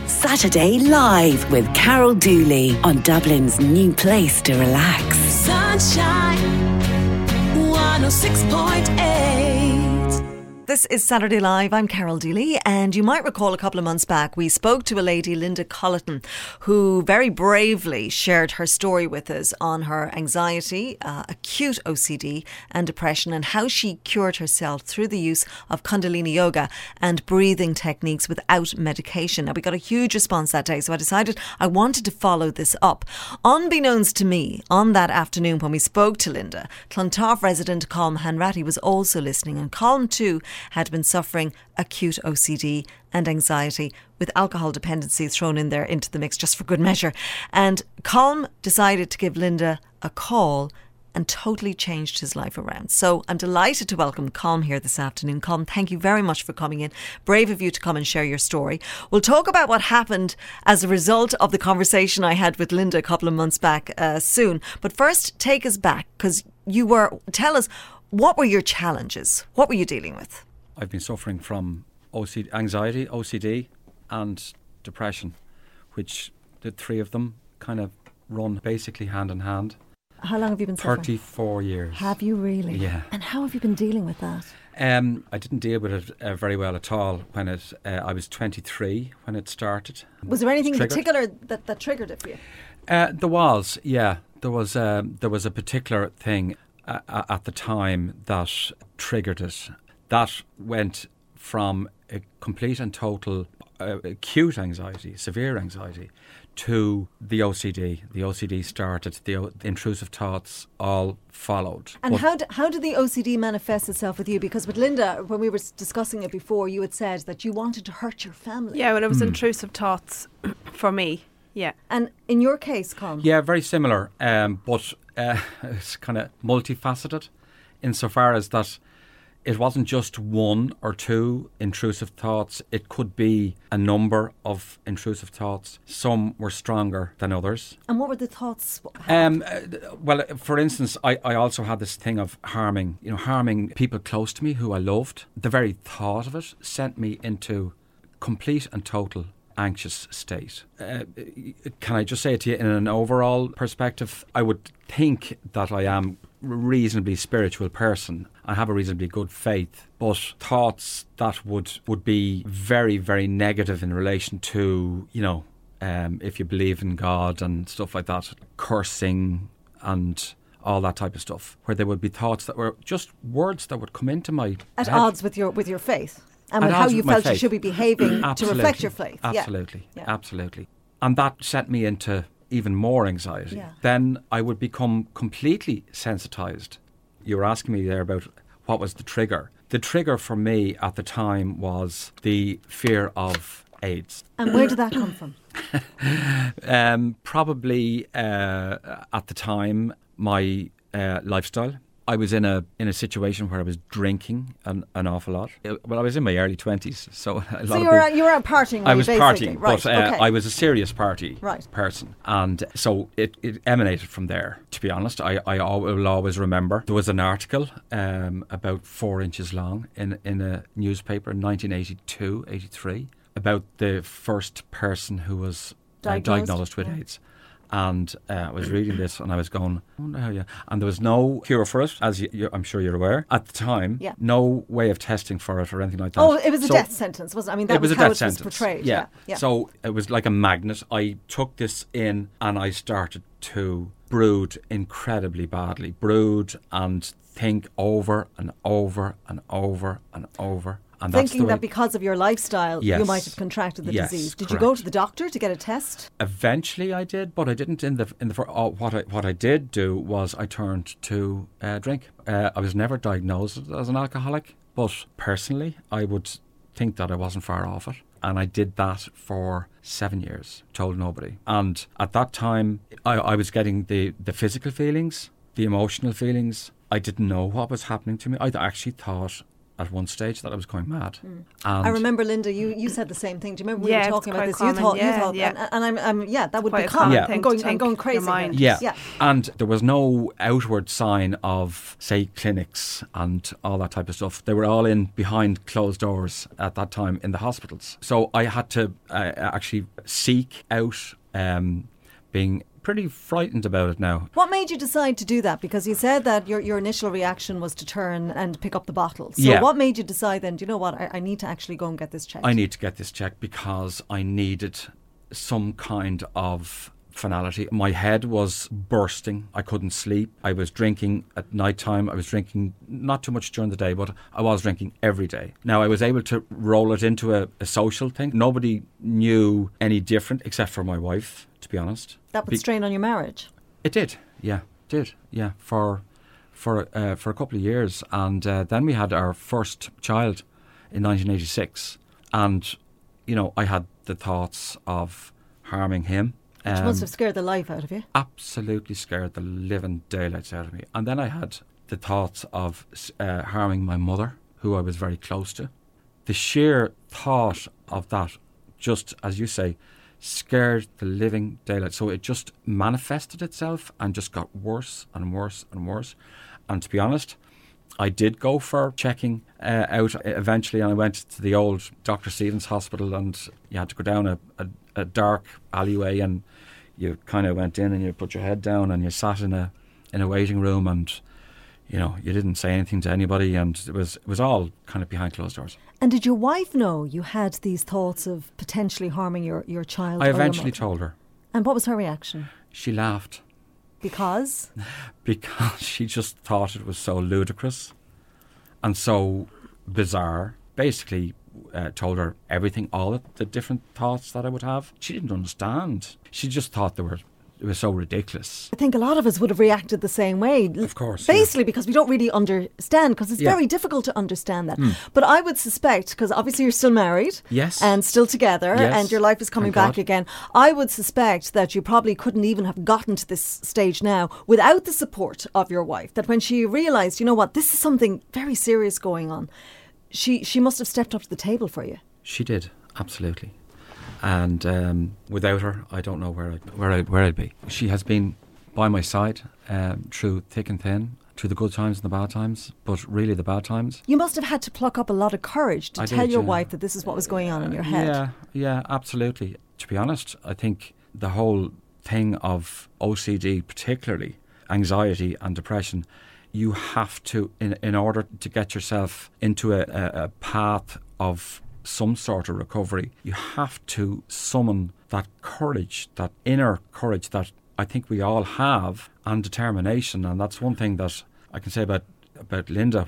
Saturday Live with Carol Dooley on Dublin's new place to relax. Sunshine 106.8. This is Saturday Live. I'm Carol Dooley, and you might recall a couple of months back we spoke to a lady, Linda Colleton, who very bravely shared her story with us on her anxiety, acute OCD and depression, and how she cured herself through the use of Kundalini yoga and breathing techniques without medication. Now, we got a huge response that day, so I decided I wanted to follow this up. Unbeknownst to me, on that afternoon when we spoke to Linda, Clontarf resident Colm Hanratty was also listening, and Colm too had been suffering acute OCD and anxiety with alcohol dependency thrown in there into the mix just for good measure. And Colm decided to give Linda a call and totally changed his life around. So I'm delighted to welcome Colm here this afternoon. Colm, thank you very much for coming in. Brave of you to come and share your story. We'll talk about what happened as a result of the conversation I had with Linda a couple of months back soon. But first, take us back, because tell us, what were your challenges? What were you dealing with? I've been suffering from anxiety, OCD and depression, which the three of them kind of run basically hand in hand. How long have you been suffering? 34 years. Have you really? Yeah. And how have you been dealing with that? I didn't deal with it very well at all when I was 23 when it started. Was there anything in particular that triggered it for you? There was a particular thing at the time that triggered it. That went from a complete and total acute anxiety, severe anxiety, to the OCD. The OCD started, the intrusive thoughts all followed. And how did the OCD manifest itself with you? Because with Linda, when we were discussing it before, you had said that you wanted to hurt your family. Yeah, well, it was intrusive thoughts for me, yeah. And in your case, Colm? Yeah, very similar, but it's kind of multifaceted insofar as that it wasn't just one or two intrusive thoughts. It could be a number of intrusive thoughts. Some were stronger than others. And what were the thoughts? Well, for instance, I also had this thing of harming people close to me who I loved. The very thought of it sent me into complete and total anxious state. Can I just say it to you in an overall perspective? I would think that I am a reasonably spiritual person. I have a reasonably good faith, but thoughts that would be very, very negative in relation to, if you believe in God and stuff like that, cursing and all that type of stuff, where there would be thoughts that were just words that would come into my at head. Odds with your faith. And with how you felt you should be behaving to reflect your faith. Absolutely, yeah. Absolutely. And that sent me into even more anxiety. Yeah. Then I would become completely sensitised. You were asking me there about what was the trigger. The trigger for me at the time was the fear of AIDS. And where did that come from? Probably at the time, my lifestyle. I was in a situation where I was drinking an awful lot. Well, I was in my early 20s, so you were out partying. I was basically. partying, right, but okay. I was a serious party person, and so it emanated from there. To be honest, I will always remember there was an article about 4 inches long in a newspaper in 1982-83 about the first person who was diagnosed with AIDS. And I was reading this and I was going, I wonder how and there was no cure for it, as I'm sure you're aware. At the time, no way of testing for it or anything like that. Oh, it was a death sentence, wasn't it? I mean, that was how it was portrayed. Yeah. So it was like a magnet. I took this in and I started to brood incredibly badly. Brood and think over and over and over and over. And thinking that because of your lifestyle, you might have contracted the disease. Did you go to the doctor to get a test? Eventually, I did, but I didn't. What I did do was I turned to drink. I was never diagnosed as an alcoholic, but personally, I would think that I wasn't far off it. And I did that for 7 years, told nobody. And at that time, I was getting the physical feelings, the emotional feelings. I didn't know what was happening to me. I actually thought at one stage that I was going mad. And I remember, Linda, you said the same thing. Do you remember we Yeah, were it's talking about quite this? common, You thought, yeah. and I'm that would Quite be a common. common thing I'm going, to I'm think going your crazy. mind. again. Yeah. And there was no outward sign of, say, clinics and all that type of stuff. They were all in behind closed doors at that time in the hospitals. So I had to actually seek out being pretty frightened about it now. What made you decide to do that? Because you said that your initial reaction was to turn and pick up the bottle. So Yeah. what made you decide then, do you know what, I need to actually go and get this checked? I need to get this checked because I needed some kind of finality. My head was bursting. I couldn't sleep. I was drinking at night time. I was drinking not too much during the day, but I was drinking every day. Now, I was able to roll it into a social thing. Nobody knew any different except for my wife, to be honest. That would strain on your marriage. It did, yeah, for a couple of years, and then we had our first child in 1986, and I had the thoughts of harming him. Which must have scared the life out of you. Absolutely scared the living daylights out of me. And then I had the thoughts of harming my mother, who I was very close to. The sheer thought of that, just as you say, scared the living daylight. So it just manifested itself and just got worse and worse and worse. And to be honest, I did go for checking out eventually, and I went to the old Dr. Stevens Hospital, and you had to go down a dark alleyway, and you kind of went in and you put your head down and you sat in a waiting room, and you didn't say anything to anybody, and it was all kind of behind closed doors. And did your wife know you had these thoughts of potentially harming your child? I or your eventually mother? told her. And what was her reaction? She laughed. Because? Because she just thought it was so ludicrous and so bizarre. Basically told her everything, all of the different thoughts that I would have. She didn't understand. She just thought it was so ridiculous. I think a lot of us would have reacted the same way. Of course. Basically, because we don't really understand, because it's Yeah. very difficult to understand that. But I would suspect, because obviously you're still married. Yes. And still together, Yes. and your life is coming Thank back God. again. I would suspect that you probably couldn't even have gotten to this stage now without the support of your wife. That when she realised, you know what, this is something very serious going on, she must have stepped up to the table for you. She did, absolutely. And without her, I don't know where I'd be. She has been by my side through thick and thin, through the good times and the bad times, but really the bad times. You must have had to pluck up a lot of courage to I tell did, your yeah. wife that this is what was going on in your head. Yeah, absolutely. To be honest, I think the whole thing of OCD, particularly anxiety and depression, you have to, in order to get yourself into a path of some sort of recovery, you have to summon that courage, that inner courage that I think we all have, and determination. And that's one thing that I can say about Linda,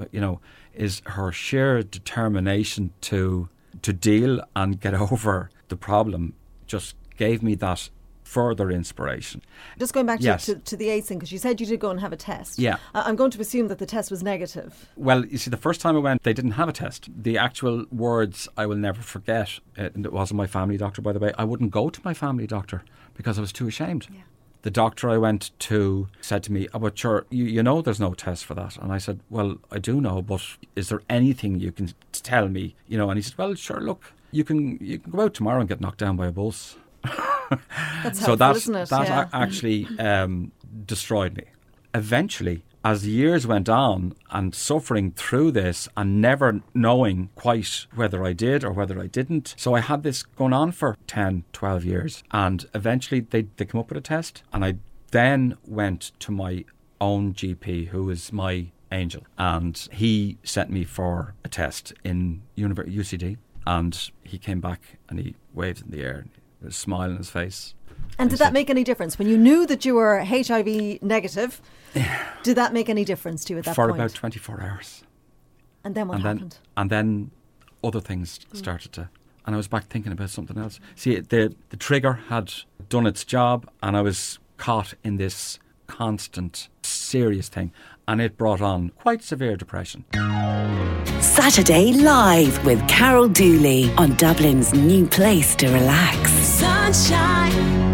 is her sheer determination to deal and get over the problem just gave me that further inspiration. Just going back Yes. to the AIDS thing, because you said you did go and have a test. Yeah. I'm going to assume that the test was negative. Well, you see, the first time I went, they didn't have a test. The actual words I will never forget, and it wasn't my family doctor, by the way. I wouldn't go to my family doctor because I was too ashamed. Yeah. The doctor I went to said to me, "Oh, but sure, you know there's no test for that." And I said, "Well, I do know, but is there anything you can tell me?" And he said, "Well, sure, look, you can go out tomorrow and get knocked down by a bus." That's So helpful, isn't it? that Yeah. actually destroyed me. Eventually, as the years went on and suffering through this and never knowing quite whether I did or whether I didn't. So I had this going on for 10, 12 years. And eventually they came up with a test. And I then went to my own GP, who is my angel. And he sent me for a test in UCD. And he came back and he waved in the air. With a smile on his face. And did that make any difference? When you knew that you were HIV negative, did that make any difference to you at that for point? about 24 hours. And then what happened? And then other things started to... And I was back thinking about something else. See, the trigger had done its job, and I was caught in this constant, serious thing. And it brought on quite severe depression. Saturday Live with Carol Dooley on Dublin's new place to relax. Sunshine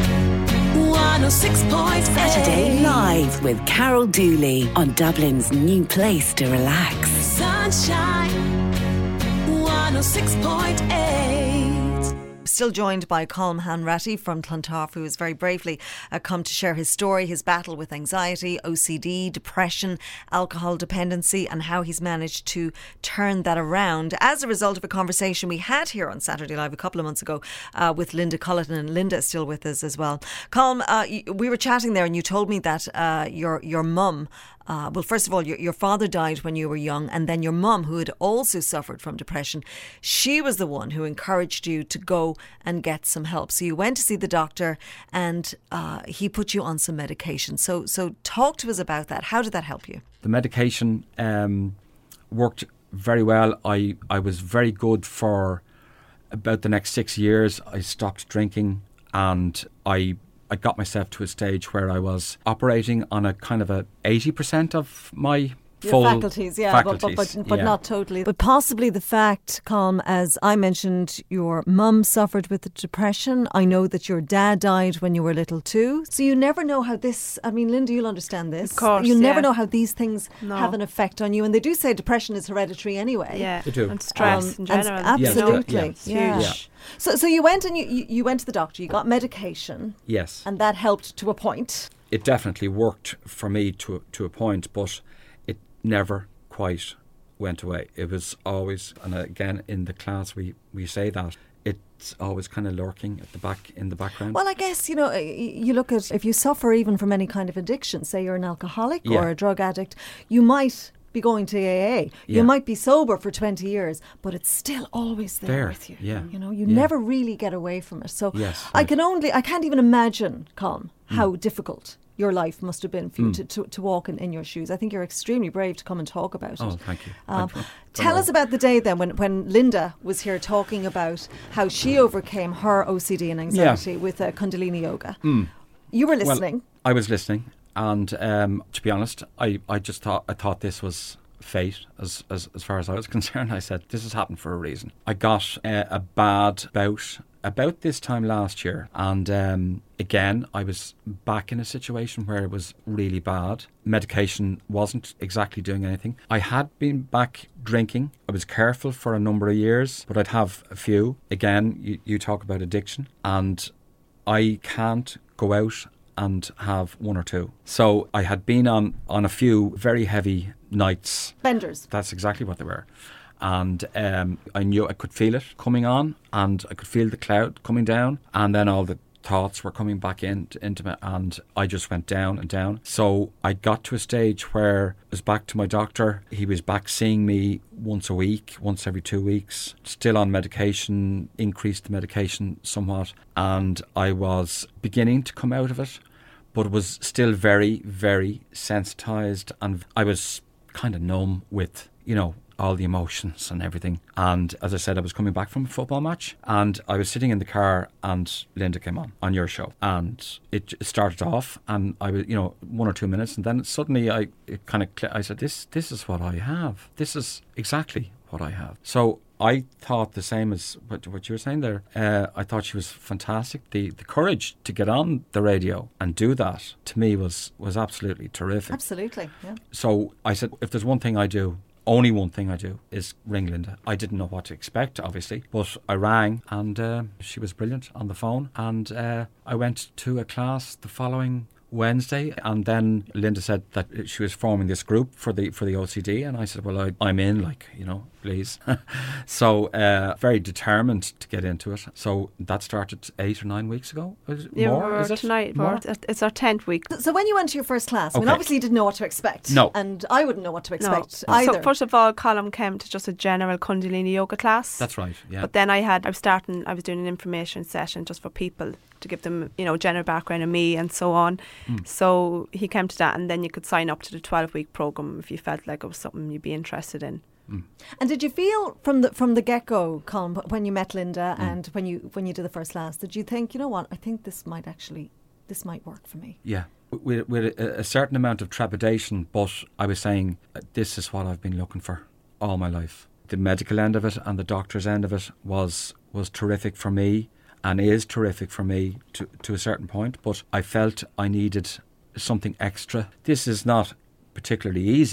106.8. Saturday Live with Carol Dooley on Dublin's new place to relax. Sunshine 106.8. Still joined by Colm Hanratty from Clontarf, who has very bravely come to share his story, his battle with anxiety, OCD, depression, alcohol dependency, and how he's managed to turn that around as a result of a conversation we had here on Saturday Live a couple of months ago with Linda Culleton, and Linda is still with us as well. Colm, we were chatting there and you told me that your mum, well, first of all, your father died when you were young, and then your mum, who had also suffered from depression, she was the one who encouraged you to go and get some help. So you went to see the doctor, and he put you on some medication. So talk to us about that. How did that help you? The medication worked very well. I was very good for about the next 6 years. I stopped drinking, and I got myself to a stage where I was operating on a kind of a 80% of my full faculties, yeah, faculties, but not totally. But possibly the fact, Colm, as I mentioned, your mum suffered with the depression. I know that your dad died when you were little too. So you never know how this, I mean, Linda, you'll understand this. Of course, you never yeah. know how these things have an effect on you. And they do say depression is hereditary anyway. Yeah, They do. and stress in and general. absolutely. Yeah, Yeah. huge. So you went and you went to the doctor, you got medication, Yes. and that helped to a point. It definitely worked for me to a point, but it never quite went away. It was always, and again in the class we say that, it's always kind of lurking at the back, in the background. Well, I guess, you know, you look at, if you suffer even from any kind of addiction, say you're an alcoholic Yeah. or a drug addict, you might be going to AA. Yeah. You might be sober for 20 years, but it's still always there with you. Yeah. You know, you Yeah. never really get away from it. So Yes, I right. can't even imagine, Colm, how difficult your life must have been for you to walk in your shoes. I think you're extremely brave to come and talk about it. Oh, thank you. Tell us about the day then when Linda was here talking about how she overcame her OCD and anxiety with Kundalini Yoga. You were listening. Well, I was listening, and to be honest, I just thought this was fate as far as I was concerned. I said, this has happened for a reason. I got a bad bout about this time last year, and again I was back in a situation where it was really bad. Medication wasn't exactly doing anything. I had been back drinking. I was careful for a number of years, but I'd have a few. Again, you talk about addiction, and I can't go out and have one or two. So I had been on a few very heavy nights. Benders. That's exactly what they were. And I knew I could feel it coming on, and I could feel the cloud coming down, and then all the thoughts were coming back into me, and I just went down and down. So I got to a stage where I was back to my doctor. He was back seeing me once a week, once every 2 weeks, still on medication, increased the medication somewhat, and I was beginning to come out of it, but was still very, very sensitised, and I was kind of numb with, you know, all the emotions and everything. And as I said, I was coming back from a football match, and I was sitting in the car, and Linda came on your show, and it started off, and I was, you know, 1 or 2 minutes, and then suddenly I said, this is what I have. This is exactly what I have. So I thought the same as what you were saying there. I thought she was fantastic. The courage to get on the radio and do that, to me, was absolutely terrific. Absolutely, yeah. So I said, if there's one thing I do, only one thing I do, is ring Linda. I didn't know what to expect, obviously, but I rang, and she was brilliant on the phone, and I went to a class the following Wednesday, and then Linda said that she was forming this group for the OCD, and I said, well, I'm in, like, you know, please. So very determined to get into it. So that started 8 or 9 weeks ago. Is it more? Is it Tonight, more? it's our 10th week. So when you went to your first class, I mean, Okay. obviously you didn't know what to expect. No. And I wouldn't know what to expect No. either. So first of all, Colm came to just a general Kundalini yoga class. That's right, yeah. But then I was doing an information session just for people to give them, you know, general background on me and so on. So he came to that, and then you could sign up to the 12-week program if you felt like it was something you'd be interested in. And did you feel from the get-go, Colm, when you met Linda and when you did the first class, did you think, you know what, I think this might work for me? Yeah, with a certain amount of trepidation, but I was saying, this is what I've been looking for all my life. The medical end of it and the doctor's end of it was terrific for me, and is terrific for me to a certain point, but I felt I needed something extra. This is not particularly easy,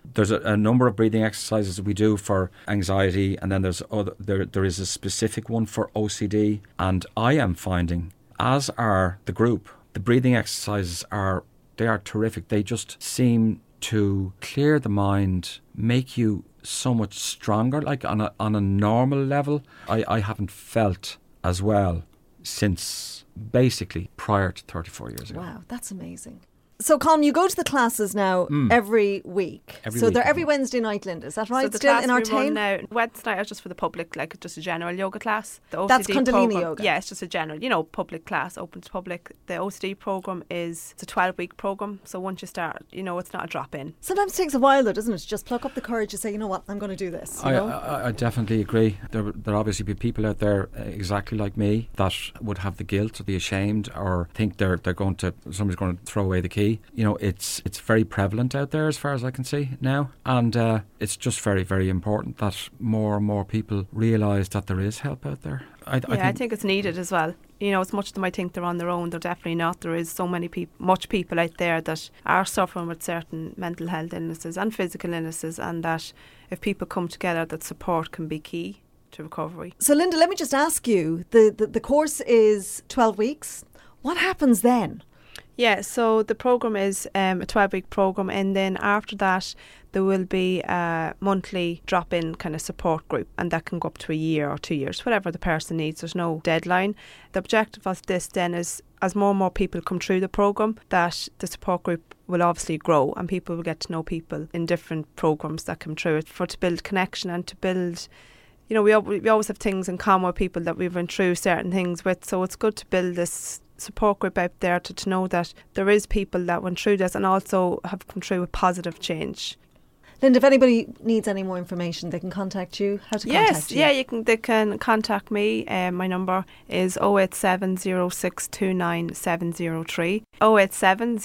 There's a number of breathing exercises that we do for anxiety, and then there is a specific one for OCD. And I am finding, as are the group, the breathing exercises are terrific. They just seem to clear the mind, make you so much stronger, like on a normal level. I haven't felt as well since basically prior to 34 years ago. Wow, that's amazing. So, Colm, you go to the classes now every week. They're every Wednesday night, Linda. Is that right? So the Still class in we Artane? run now, Wednesday night is just for the public, like just a general yoga class. The OCD That's Kundalini program, yoga? Yeah, it's just a general, public class, open to public. The OCD program it's a 12-week program. So once you start, it's not a drop-in. Sometimes it takes a while, though, doesn't it? To just pluck up the courage to say, you know what, I'm going to do this. You know? I definitely agree. There obviously be people out there exactly like me that would have the guilt or be ashamed or think somebody's going to throw away the key. It's very prevalent out there as far as I can see now, and it's just very, very important that more and more people realise that there is help out there. I think it's needed as well. As much as they might think they're on their own, they're definitely not. There is so many much people out there that are suffering with certain mental health illnesses and physical illnesses, and that if people come together, that support can be key to recovery. So, Linda, let me just ask you, the course is 12 weeks. What happens then? Yeah, so the programme is a 12-week programme, and then after that there will be a monthly drop-in kind of support group, and that can go up to a year or 2 years, whatever the person needs. There's no deadline. The objective of this then is, as more and more people come through the programme, that the support group will obviously grow and people will get to know people in different programmes that come through it, to build connection and to build... we always have things in common with people that we've been through certain things with, so it's good to build this support group out there to know that there is people that went through this and also have come through with positive change. Linda, if anybody needs any more information, they can contact you. How to contact you? Yes, they can contact me. My number is 087 0629 703, 087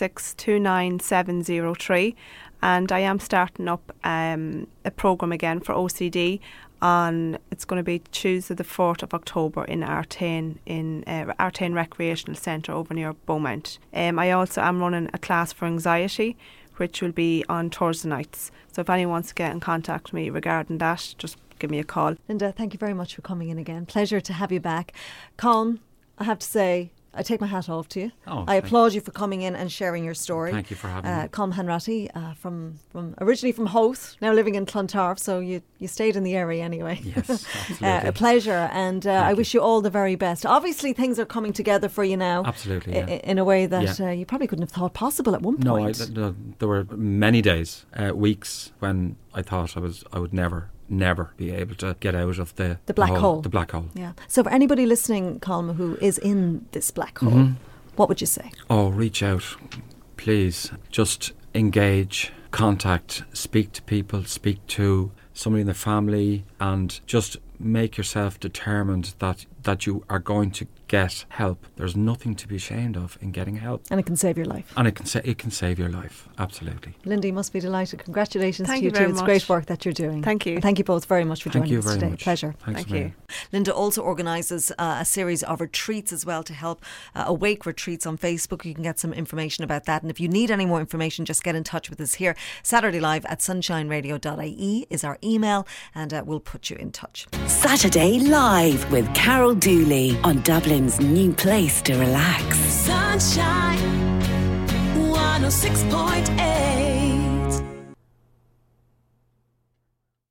0629 703, and I am starting up a programme again for OCD. It's going to be Tuesday the 4th of October in Artane, in Artane Recreational Centre over near Beaumont. I also am running a class for anxiety, which will be on Thursday nights. So if anyone wants to get in contact with me regarding that, just give me a call. Linda, thank you very much for coming in again. Pleasure to have you back. Colm, I have to say, I take my hat off to you. I applaud you for coming in and sharing your story. Thank you for having me. Colm Hanratty, from originally from Howth, now living in Clontarf, so you stayed in the area anyway. Yes, absolutely. A pleasure, and I wish you all the very best. Obviously, things are coming together for you now. Absolutely, in a way that you probably couldn't have thought possible at one point. No, there were many days, weeks when I thought I would never be able to get out of the black hole. The black hole. Yeah. So for anybody listening, Colm, who is in this black hole, what would you say? Oh, reach out, please. Just engage, contact, speak to people, speak to somebody in the family, and just make yourself determined that you are going to get help. There's nothing to be ashamed of in getting help. And it can save your life. And it can save your life, absolutely. Linda, you must be delighted. Congratulations to you too. It's great work that you're doing. Thank you. And thank you both very much for joining us today. Much. Pleasure. Thank you. Linda also organises a series of retreats as well to help, Awake Retreats on Facebook. You can get some information about that. And if you need any more information, just get in touch with us here. Saturday Live at sunshineradio.ie is our email, and we'll put you in touch. Saturday Live with Carol Dooley on Dublin's new place to relax. Sunshine 106.8